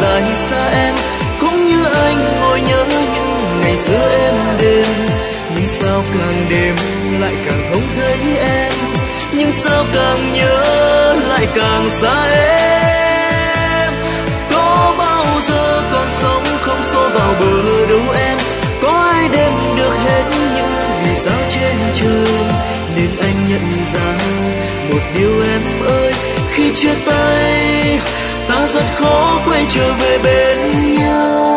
dài xa em, cũng như anh ngồi nhớ những ngày xưa êm đềm. Nhưng sao càng đêm lại càng không thấy em, nhưng sao càng nhớ lại càng xa em. Có bao giờ còn sống không xô vào bờ đâu em, có ai đếm được hết những vì sao trên trời. Nên anh nhận ra một điều em ơi, khi chia tay ta rất khó quay trở về bên nhau.